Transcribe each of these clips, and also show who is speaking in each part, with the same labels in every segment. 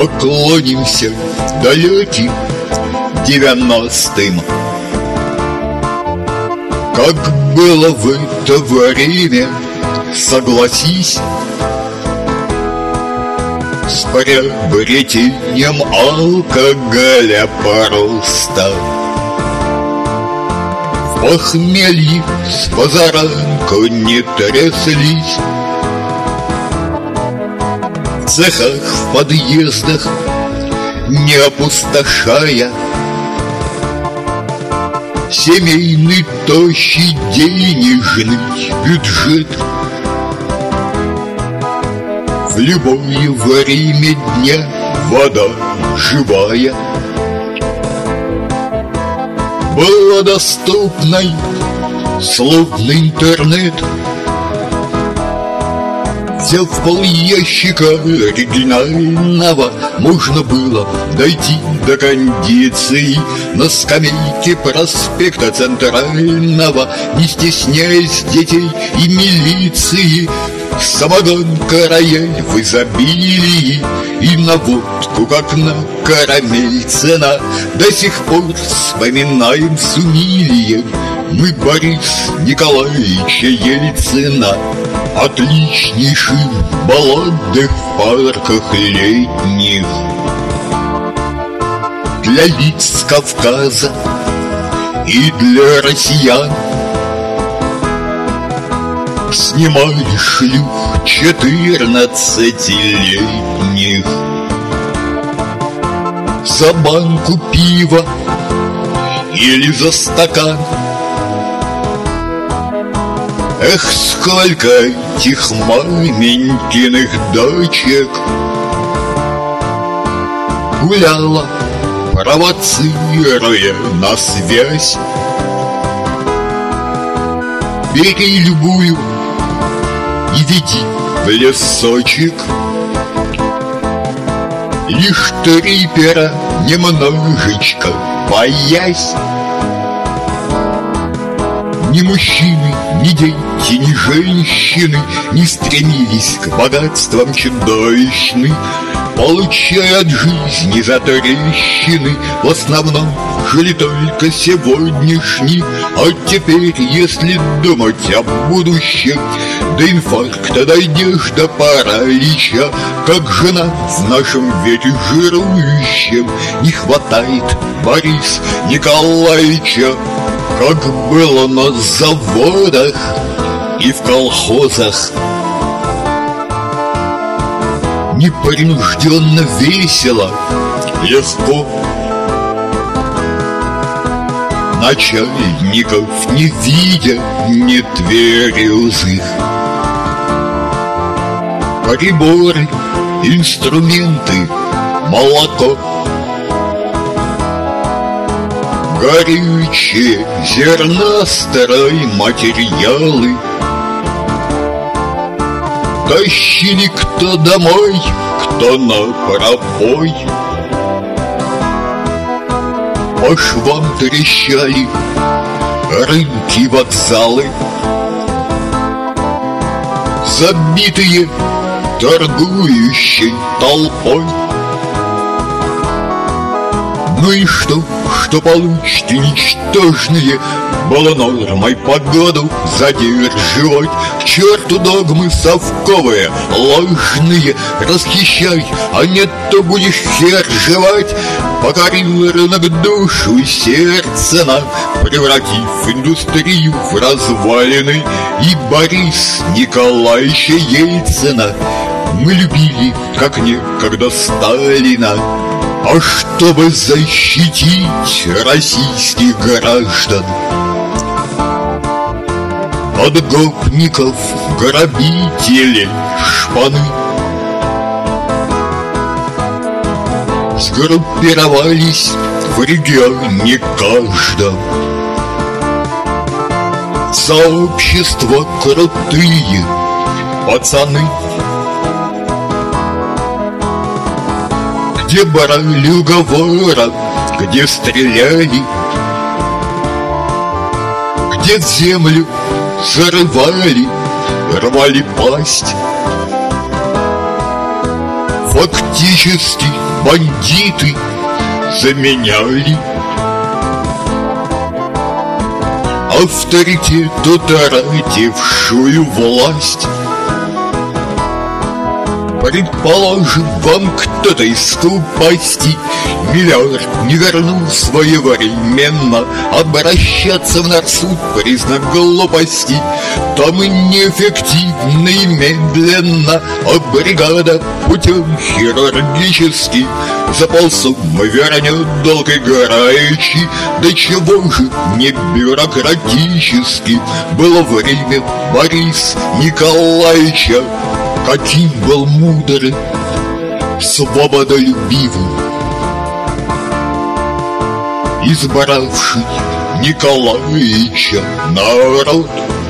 Speaker 1: Поклонимся далеким 90-м. Как было в это время, согласись, с приобретением алкоголя просто. В похмелье с позаранку не тряслись, в цехах, в подъездах не опустошая семейный тощий денежный бюджет. В любое время дня вода живая была доступной, словно интернет. Взяв полящика оригинального, можно было дойти до кондиции на скамейке проспекта Центрального, не стесняясь детей и милиции. Самогонка, рояль в изобилии, и на водку, как на карамель, цена. До сих пор вспоминаем с умилием мы Бориса Николаевича Ельцина. Отличнейшие баллады в парках летних для лиц с Кавказа и для россиян. Снимали шлюх 14-летних за банку пива или за стакан. Эх, сколько этих маменькиных дочек гуляла, провоцируя на связь. Бери любую и веди в лесочек, лишь трипера немножечко боясь. Ни мужчины, ни дети, ни женщины не стремились к богатствам чудовищным, получая от жизни затрещины. В основном жили только сегодняшний. А теперь, если думать о будущем, до инфаркта дойдешь, до паралича. Как жена в нашем веке жирующем, не хватает Бориса Николаевича. Как было на заводах и в колхозах, непринужденно, весело, легко. Начальников не видя, не тверезых. Приборы, инструменты, молоко, горючее, зерна, старые материалы. Тащили кто домой, кто на пробой. По швам трещали рынки, вокзалы, забитые торгующей толпой. Ну и что получите ничтожные? Было нормой погоду задерживать. К черту догмы совковые, ложные. Расхищай, а нет, то будешь хер жевать. Покорил рынок душу и сердце нам, превратив индустрию в развалины. И Бориса Николаевича Ельцина мы любили, как некогда Сталина. А чтобы защитить российских граждан от гопников, грабителей, шпаны, сгруппировались в регионе каждом сообщества крутые пацаны, где брали уговоров, где стреляли, где землю зарывали, рвали пасть. Фактически бандиты заменяли авторитет, утратившую власть. Предположим, вам кто-то из толпасти миллиард не вернул своевременно. Обращаться в нарсуд признак глупости. Там и неэффективно, и медленно, а бригада путем хирургически за полсуммы вернет долг играючи. Да чего же не бюрократически было время Бориса Николаевича. Каким был мудрый, свободолюбивым, избравший Николаевича народ.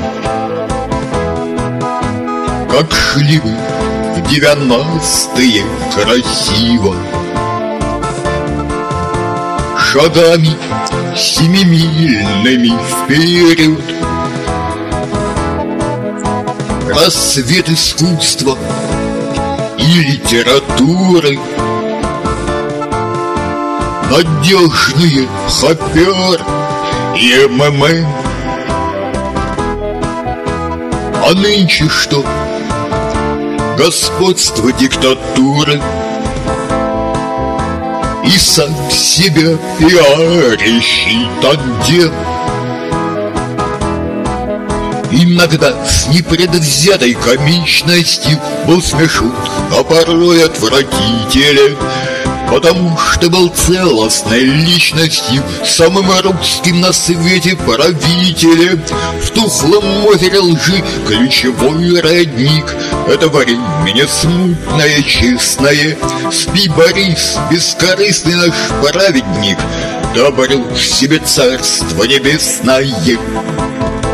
Speaker 1: Как шли вы в 90-е красиво, шагами семимильными вперед. Рассвет искусства и литературы, надежные хопер и МММ. А нынче что? Господство диктатуры и сам себя пиарящий тандем. Иногда с непредвзятой комичностью был смешон, а порой отвратителен, потому что был целостной личностью, самым русским на свете правителем. В тухлом озере лжи ключевой родник. Это времени смутное, честное. Спи, Борис, бескорыстный наш праведник, да обрел себе царство небесное.